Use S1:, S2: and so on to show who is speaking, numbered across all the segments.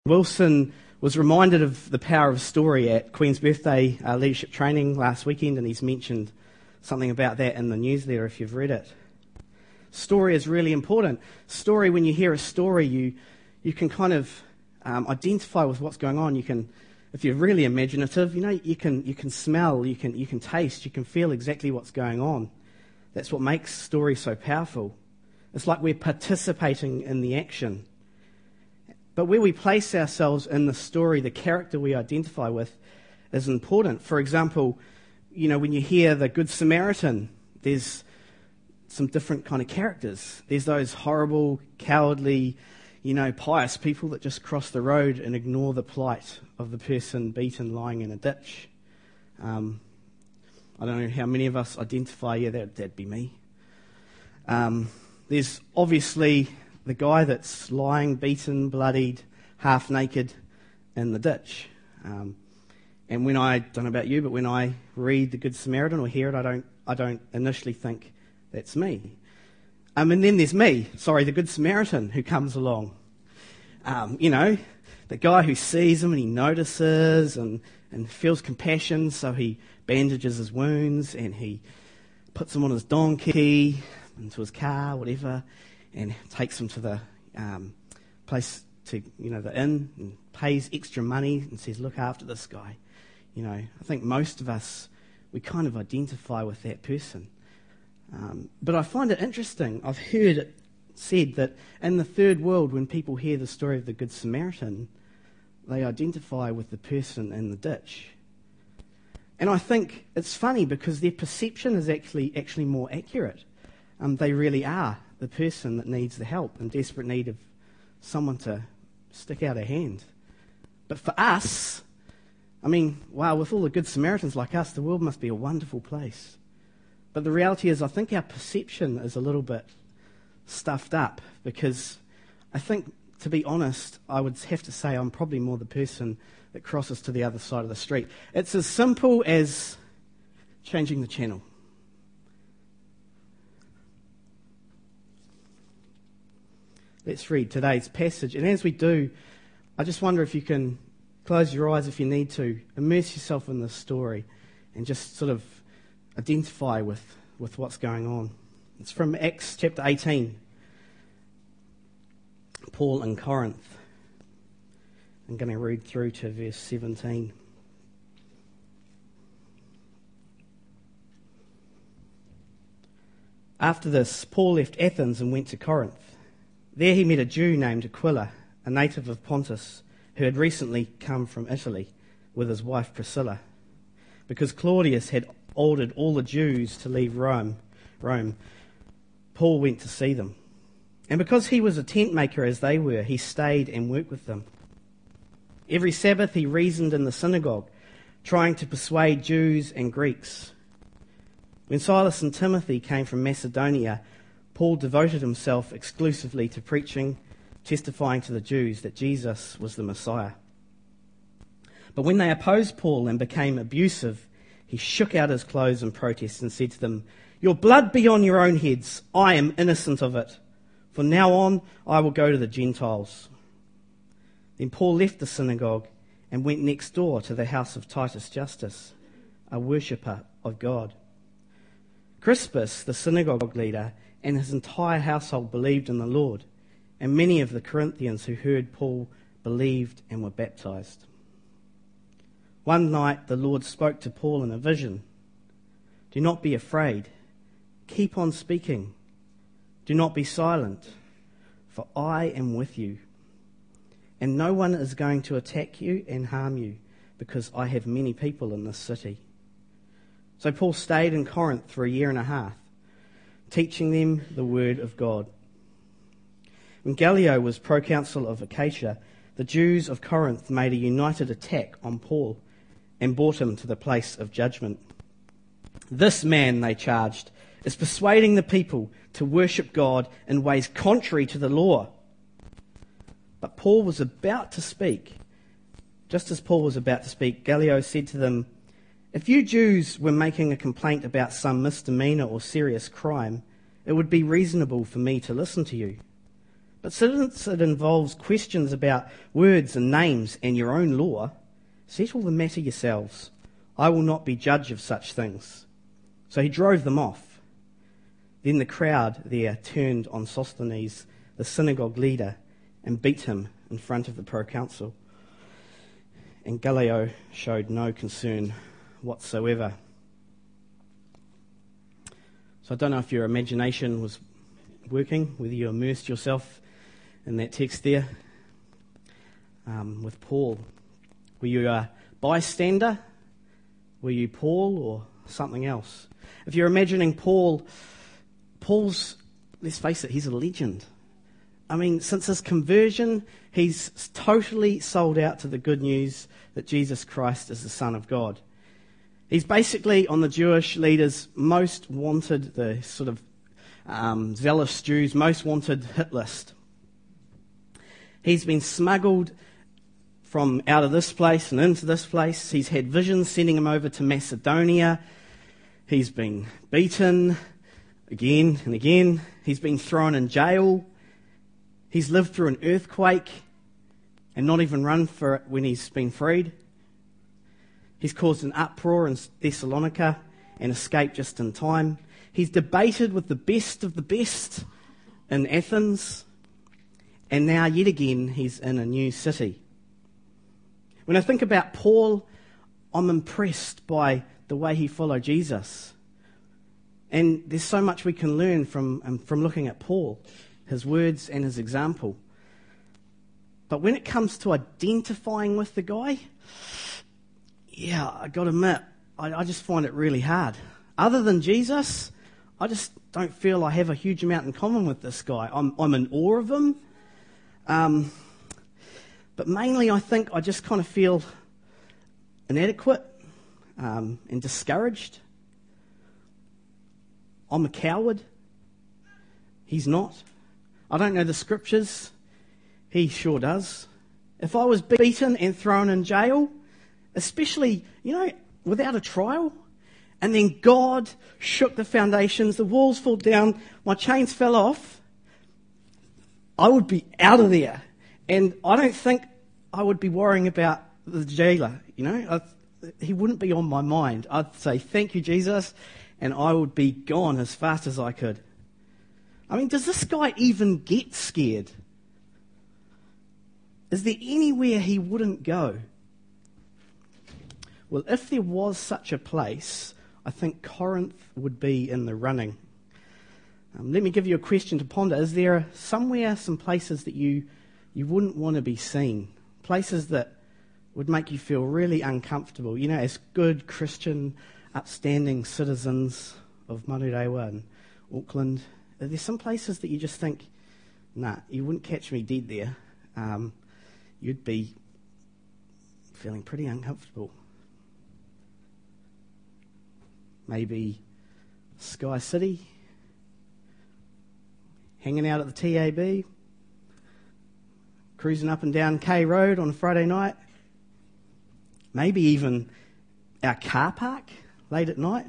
S1: Wilson was reminded of the power of story at Queen's Birthday leadership training last weekend, and he's mentioned something about that in the newsletter if you've read it. Story is really important. Story, when you hear a story, you can kind of identify with what's going on. You can, if you're really imaginative, you can smell, you can taste, you can feel exactly what's going on. That's what makes story so powerful. It's like we're participating in the action. But where we place ourselves in the story, the character we identify with, is important. For example, when you hear the Good Samaritan, there's some different kind of characters. There's those horrible, cowardly, pious people that just cross the road and ignore the plight of the person beaten lying in a ditch. I don't know how many of us identify, that'd be me. There's obviously the guy that's lying, beaten, bloodied, half naked in the ditch. And when I don't know about you, but when I read the Good Samaritan or hear it, I don't initially think that's me. And then there's me, the Good Samaritan, who comes along. The guy who sees him and he notices and feels compassion, so he bandages his wounds and he puts him on his donkey, into his car, whatever, and takes him to the place, to the inn, and pays extra money and says, look after this guy. I think most of us, we kind of identify with that person. But I find it interesting. I've heard it said that in the third world, when people hear the story of the Good Samaritan, they identify with the person in the ditch. And I think it's funny because their perception is actually more accurate. They really are the person that needs the help, in desperate need of someone to stick out a hand. But for us, with all the Good Samaritans like us, the world must be a wonderful place. But the reality is, I think our perception is a little bit stuffed up, because I think, to be honest, I would have to say I'm probably more the person that crosses to the other side of the street. It's as simple as changing the channel. Let's read today's passage. And as we do, I just wonder if you can close your eyes if you need to, immerse yourself in this story and just sort of identify with what's going on. It's from Acts chapter 18. Paul in Corinth. I'm going to read through to verse 17. After this, Paul left Athens and went to Corinth. There he met a Jew named Aquila, a native of Pontus, who had recently come from Italy with his wife Priscilla. Because Claudius had ordered all the Jews to leave Rome, Paul went to see them. And because he was a tent maker as they were, he stayed and worked with them. Every Sabbath he reasoned in the synagogue, trying to persuade Jews and Greeks. When Silas and Timothy came from Macedonia, Paul devoted himself exclusively to preaching, testifying to the Jews that Jesus was the Messiah. But when they opposed Paul and became abusive, he shook out his clothes in protest and said to them, "Your blood be on your own heads. I am innocent of it. From now on, I will go to the Gentiles." Then Paul left the synagogue and went next door to the house of Titus Justus, a worshipper of God. Crispus, the synagogue leader, and his entire household believed in the Lord, and many of the Corinthians who heard Paul believed and were baptized. One night the Lord spoke to Paul in a vision. "Do not be afraid. Keep on speaking. Do not be silent, for I am with you. And no one is going to attack you and harm you, because I have many people in this city." So Paul stayed in Corinth for 1.5 years, teaching them the word of God. When Gallio was proconsul of Achaia, the Jews of Corinth made a united attack on Paul and brought him to the place of judgment. "This man," they charged, "is persuading the people to worship God in ways contrary to the law." But Paul was about to speak. Just as Paul was about to speak, Gallio said to them, "If you Jews were making a complaint about some misdemeanor or serious crime, it would be reasonable for me to listen to you. But since it involves questions about words and names and your own law, settle the matter yourselves. I will not be judge of such things. So he drove them off. Then the crowd there turned on Sosthenes, the synagogue leader, and beat him in front of the proconsul. And Gallio showed no concern whatsoever. So I don't know if your imagination was working, whether you immersed yourself in that text there with Paul. Were you a bystander? Were you Paul or something else? If you're imagining Paul's, let's face it, he's a legend. I mean, since his conversion, he's totally sold out to the good news that Jesus Christ is the Son of God. He's basically on the Jewish leaders' most wanted, the sort of zealous Jews' most wanted hit list. He's been smuggled from out of this place and into this place. He's had visions sending him over to Macedonia. He's been beaten again and again. He's been thrown in jail. He's lived through an earthquake and not even run for it when he's been freed. He's caused an uproar in Thessalonica and escaped just in time. He's debated with the best of the best in Athens. And now, yet again, he's in a new city. When I think about Paul, I'm impressed by the way he followed Jesus. And there's so much we can learn from looking at Paul, his words and his example. But when it comes to identifying with the guy, yeah, I got to admit, I just find it really hard. Other than Jesus, I just don't feel I have a huge amount in common with this guy. I'm in awe of him. But mainly I think I just kind of feel inadequate and discouraged. I'm a coward. He's not. I don't know the scriptures. He sure does. If I was beaten and thrown in jail, especially, without a trial, and then God shook the foundations, the walls fell down, my chains fell off, I would be out of there. And I don't think I would be worrying about the jailer, he wouldn't be on my mind. I'd say, thank you, Jesus, and I would be gone as fast as I could. I mean, does this guy even get scared? Is there anywhere he wouldn't go? Well, if there was such a place, I think Corinth would be in the running. Let me give you a question to ponder. Is there somewhere, some places that you wouldn't want to be seen? Places that would make you feel really uncomfortable, as good Christian, upstanding citizens of Manurewa and Auckland. Are there some places that you just think, nah, you wouldn't catch me dead there? You'd be feeling pretty uncomfortable. Maybe Sky City, hanging out at the TAB, cruising up and down K Road on a Friday night, maybe even our car park late at night.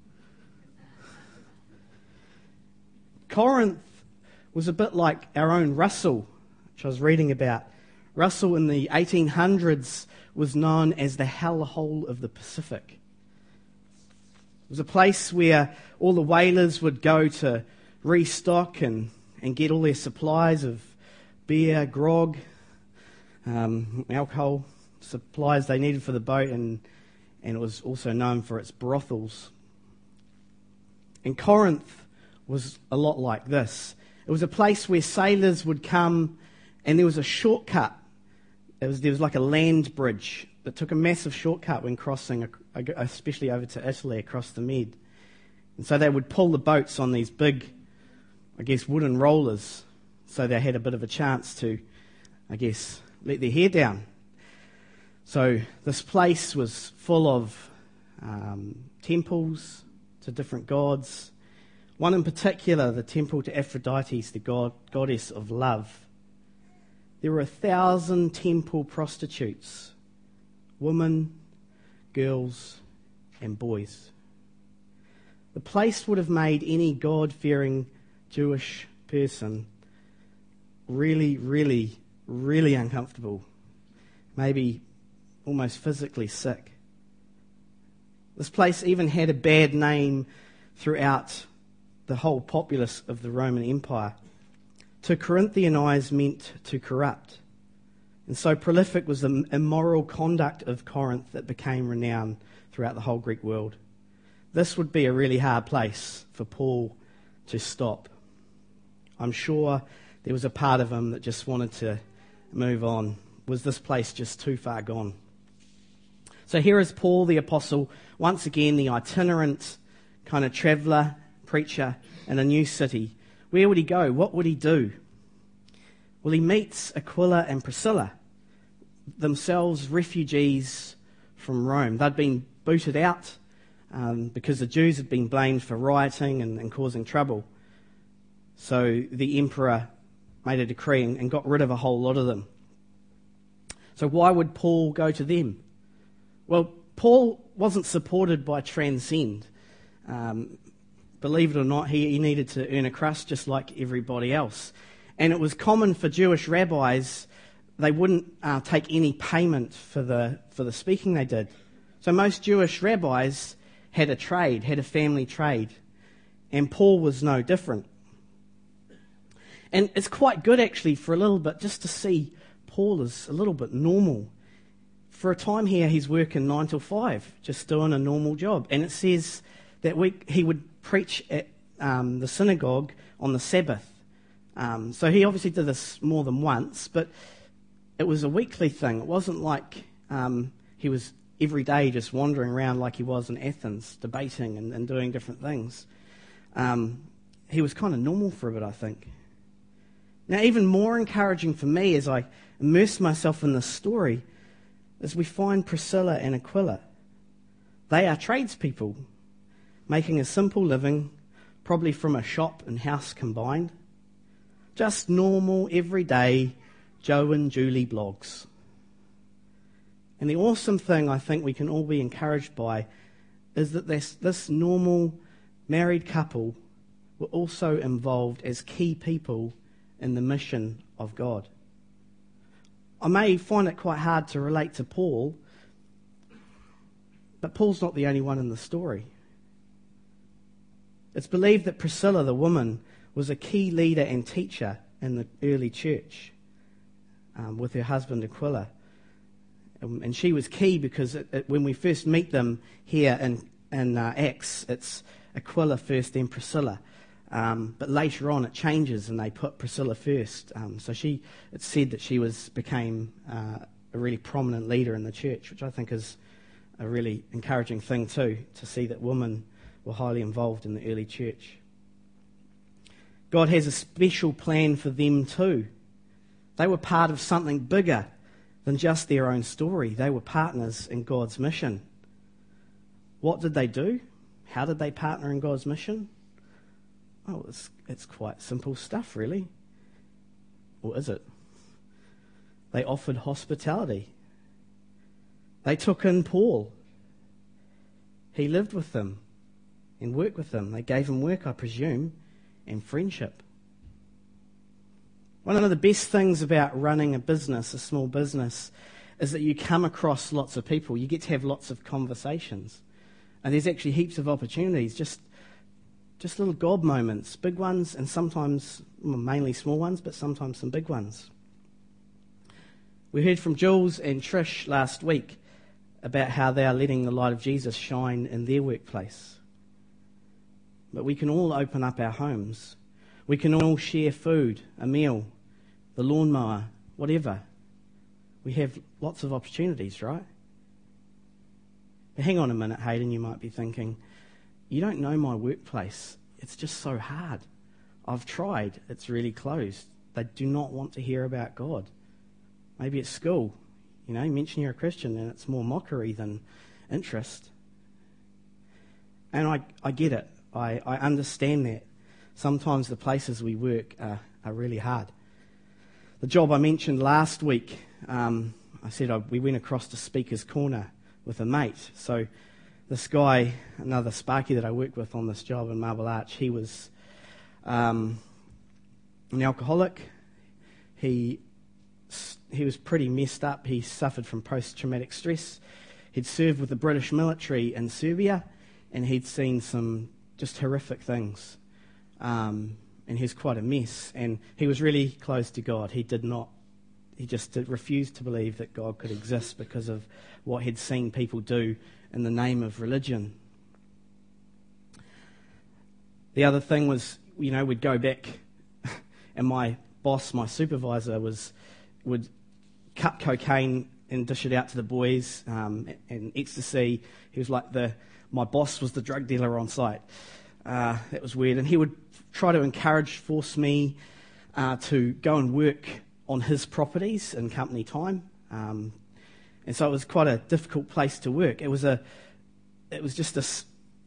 S1: Corinth was a bit like our own Russell, which I was reading about. Russell in the 1800s was known as the hellhole of the Pacific. It was a place where all the whalers would go to restock and get all their supplies of beer, grog, alcohol, supplies they needed for the boat, and it was also known for its brothels. And Corinth was a lot like this. It was a place where sailors would come, and there was a shortcut. There was like a land bridge that took a massive shortcut when crossing, especially over to Italy, across the Med. And so they would pull the boats on these big, wooden rollers, so they had a bit of a chance to, let their hair down. So this place was full of temples to different gods. One in particular, the temple to Aphrodite, the goddess of love. There were 1,000 temple prostitutes, women, girls, and boys. The place would have made any God-fearing Jewish person really, really, really uncomfortable, maybe almost physically sick. This place even had a bad name throughout the whole populace of the Roman Empire. To Corinthianize meant to corrupt. And so prolific was the immoral conduct of Corinth that became renowned throughout the whole Greek world. This would be a really hard place for Paul to stop. I'm sure there was a part of him that just wanted to move on. Was this place just too far gone? So here is Paul the Apostle, once again the itinerant kind of traveller, preacher in a new city. Where would he go? What would he do? Well, he meets Aquila and Priscilla, themselves refugees from Rome. They'd been booted out because the Jews had been blamed for rioting and causing trouble. So the emperor made a decree and got rid of a whole lot of them. So why would Paul go to them? Well, Paul wasn't supported by Transcend. Believe it or not, he needed to earn a crust just like everybody else. And it was common for Jewish rabbis, they wouldn't take any payment for the speaking they did. So most Jewish rabbis had a trade, had a family trade. And Paul was no different. And it's quite good actually for a little bit just to see Paul is a little bit normal. For a time here, he's working 9 till 5, just doing a normal job. And it says that he would preach at the synagogue on the Sabbath. So he obviously did this more than once, but it was a weekly thing. It wasn't like he was every day just wandering around like he was in Athens, debating and doing different things. He was kind of normal for a bit, I think. Now, even more encouraging for me as I immerse myself in this story is we find Priscilla and Aquila. They are tradespeople, making a simple living, probably from a shop and house combined. Just normal, everyday Joe and Julie blogs. And the awesome thing I think we can all be encouraged by is that this normal married couple were also involved as key people in the mission of God. I may find it quite hard to relate to Paul, but Paul's not the only one in the story. It's believed that Priscilla, the woman, was a key leader and teacher in the early church with her husband Aquila. And she was key because when we first meet them here in Acts, it's Aquila first, then Priscilla. But later on it changes and they put Priscilla first. So it's said that she became a really prominent leader in the church, which I think is a really encouraging thing too, to see that women were highly involved in the early church. God has a special plan for them too. They were part of something bigger than just their own story. They were partners in God's mission. What did they do? How did they partner in God's mission? Oh, it's quite simple stuff, really. Or is it? They offered hospitality. They took in Paul. He lived with them and worked with them. They gave him work, I presume, and friendship. One of the best things about running a business, a small business, is that you come across lots of people. You get to have lots of conversations. And there's actually heaps of opportunities, just little God moments, big ones, and sometimes, mainly small ones, but sometimes some big ones. We heard from Jules and Trish last week about how they are letting the light of Jesus shine in their workplace. But we can all open up our homes. We can all share food, a meal, the lawnmower, whatever. We have lots of opportunities, right? But hang on a minute, Hayden, you might be thinking, you don't know my workplace. It's just so hard. I've tried. It's really closed. They do not want to hear about God. Maybe at school, you mention you're a Christian and it's more mockery than interest. And I get it. I understand that. Sometimes the places we work are really hard. The job I mentioned last week, I said we went across to Speaker's Corner with a mate. So this guy, another Sparky that I worked with on this job in Marble Arch, he was an alcoholic. he was pretty messed up. He suffered from post-traumatic stress. He'd served with the British military in Serbia, and he'd seen some just horrific things. And he was quite a mess. And he was really close to God. He just refused to believe that God could exist because of what he'd seen people do in the name of religion. The other thing was, we'd go back, and my boss, my supervisor, would cut cocaine and dish it out to the boys, and ecstasy. He was like my boss was the drug dealer on site. That was weird. And he would try to force me to go and work on his properties in company time. And so it was quite a difficult place to work. It was just this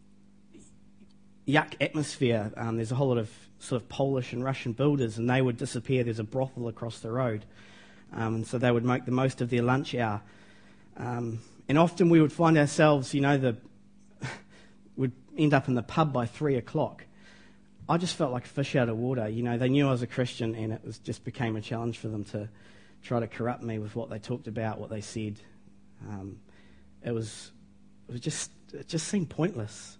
S1: yuck atmosphere. There's a whole lot of sort of Polish and Russian builders, and they would disappear. There's a brothel across the road. So they would make the most of their lunch hour. And often we would find ourselves, would end up in the pub by 3 o'clock. I just felt like a fish out of water. They knew I was a Christian, and it just became a challenge for them to try to corrupt me with what they talked about, what they said. It just seemed pointless.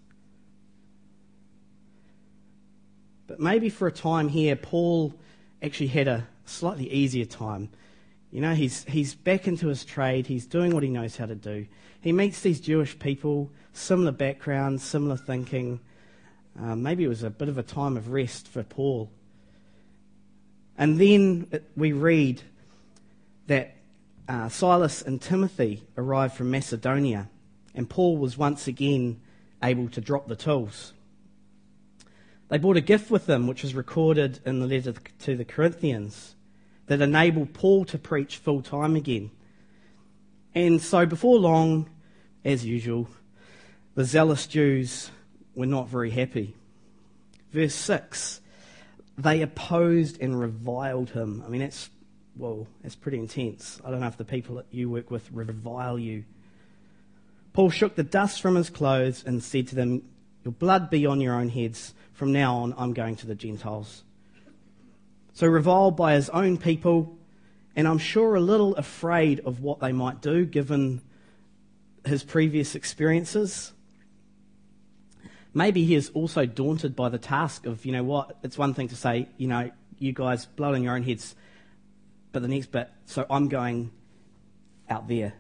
S1: But maybe for a time here, Paul actually had a slightly easier time. He's back into his trade. He's doing what he knows how to do. He meets these Jewish people, similar backgrounds, similar thinking. Maybe it was a bit of a time of rest for Paul. And then we read that Silas and Timothy arrived from Macedonia, and Paul was once again able to drop the tools. They brought a gift with them, which is recorded in the letter to the Corinthians, that enabled Paul to preach full time again. And so before long, as usual, the zealous Jews were not very happy. Verse 6, they opposed and reviled him. I mean, that's pretty intense. I don't know if the people that you work with revile you. Paul shook the dust from his clothes and said to them, "Your blood be on your own heads. From now on, I'm going to the Gentiles." So reviled by his own people, and I'm sure a little afraid of what they might do given his previous experiences. Maybe he is also daunted by the task of, it's one thing to say, you guys blood on your own heads, but the next bit, so I'm going out there.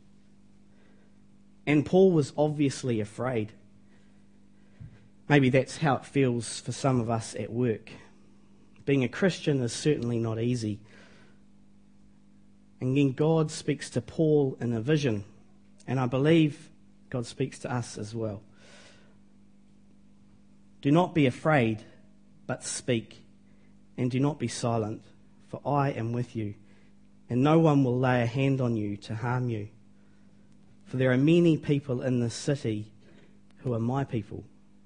S1: And Paul was obviously afraid. Maybe that's how it feels for some of us at work. Being a Christian is certainly not easy. And then God speaks to Paul in a vision, and I believe God speaks to us as well. Do not be afraid, but speak, and do not be silent, for I am with you, and no one will lay a hand on you to harm you. For there are many people in this city who are my people.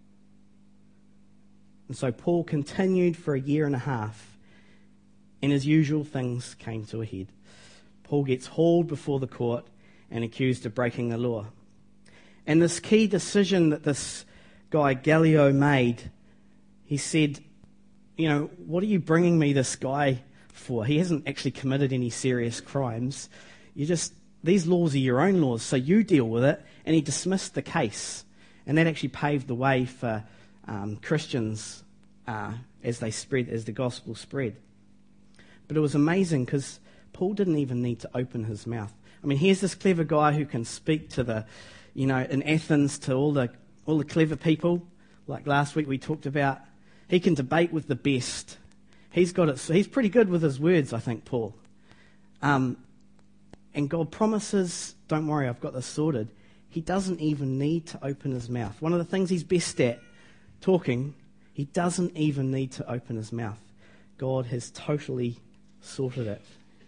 S1: And so Paul continued for 1.5 years, and as usual, things came to a head. Paul gets hauled before the court and accused of breaking the law. And this key decision that this guy Gallio made, he said, what are you bringing me this guy for? He hasn't actually committed any serious crimes. These laws are your own laws, so you deal with it. And he dismissed the case. And that actually paved the way for Christians as the gospel spread. But it was amazing because Paul didn't even need to open his mouth. I mean, here's this clever guy who can speak to in Athens to all the clever people. Like last week we talked about, he can debate with the best. He's got it. So he's pretty good with his words, I think, Paul. And God promises, don't worry, I've got this sorted. He doesn't even need to open his mouth. One of the things he's best at, talking, he doesn't even need to open his mouth. God has totally sorted it.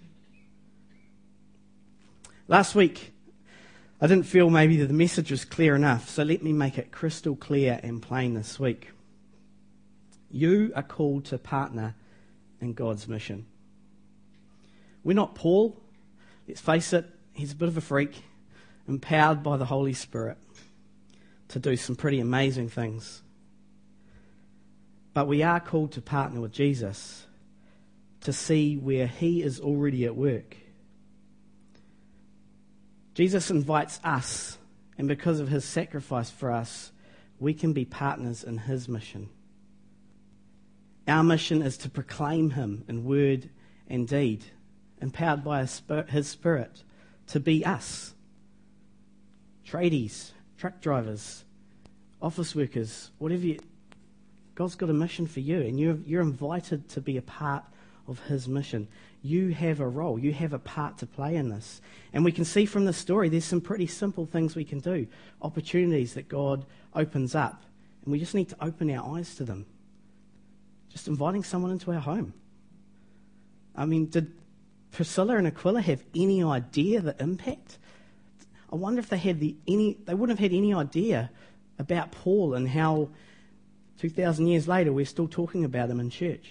S1: Last week, I didn't feel maybe that the message was clear enough, so let me make it crystal clear and plain this week. You are called to partner in God's mission. We're not Paul. Let's face it, he's a bit of a freak, empowered by the Holy Spirit to do some pretty amazing things. But we are called to partner with Jesus to see where he is already at work. Jesus invites us, and because of his sacrifice for us, we can be partners in his mission. Our mission is to proclaim him in word and deed, empowered by his Spirit to be us. Tradies, truck drivers, office workers, whatever God's got a mission for you, and you're invited to be a part of his mission. You have a role, you have a part to play in this. And we can see from the story there's some pretty simple things we can do, opportunities that God opens up, and we just need to open our eyes to them. Just inviting someone into our home. I mean, did Priscilla and Aquila have any idea the impact? I wonder if they wouldn't have had any idea about Paul and how 2,000 years later we're still talking about him in church.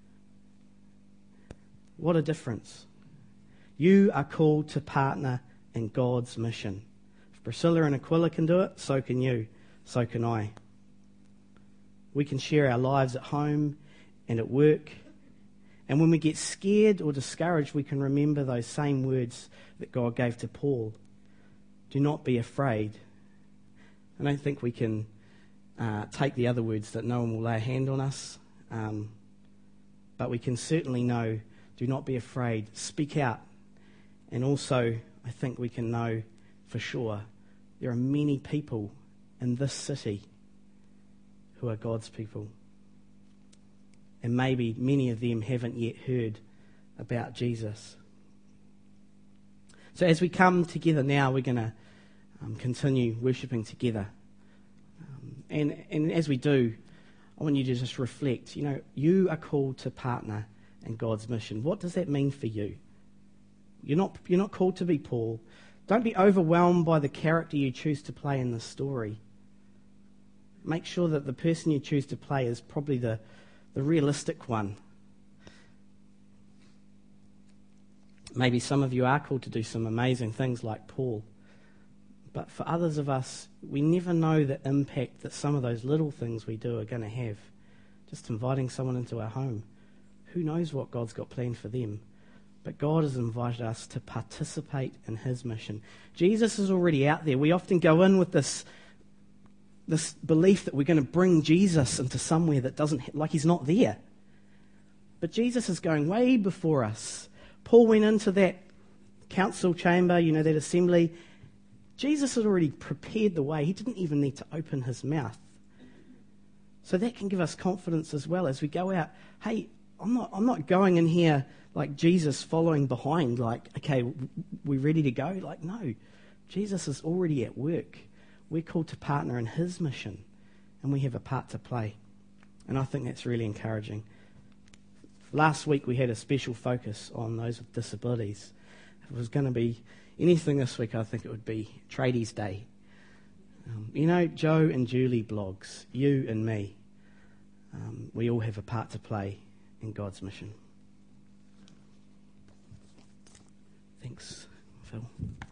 S1: What a difference. You are called to partner in God's mission. If Priscilla and Aquila can do it, so can you, so can I. We can share our lives at home and at work. And when we get scared or discouraged, we can remember those same words that God gave to Paul. Do not be afraid. I don't think we can take the other words that no one will lay a hand on us. But we can certainly know, do not be afraid. Speak out. And also, I think we can know for sure there are many people in this city who are God's people. And maybe many of them haven't yet heard about Jesus. So as we come together now, we're going to continue worshipping together. And as we do, I want you to just reflect. You know, you are called to partner in God's mission. What does that mean for you? You're not called to be Paul. Don't be overwhelmed by the character you choose to play in the story. Make sure that the person you choose to play is probably the realistic one. Maybe some of you are called to do some amazing things like Paul. But for others of us, we never know the impact that some of those little things we do are going to have. Just inviting someone into our home. Who knows what God's got planned for them? But God has invited us to participate in his mission. Jesus is already out there. We often go in with this belief that we're going to bring Jesus into somewhere that doesn't, like he's not there. But Jesus is going way before us. Paul went into that council chamber, that assembly. Jesus had already prepared the way. He didn't even need to open his mouth. So that can give us confidence as well as we go out. Hey, I'm not going in here like Jesus following behind, like, okay, we're ready to go. Like, no, Jesus is already at work. We're called to partner in his mission, and we have a part to play. And I think that's really encouraging. Last week we had a special focus on those with disabilities. If it was going to be anything this week, I think it would be Tradies Day. Joe and Julie blogs, you and me, we all have a part to play in God's mission. Thanks, Phil.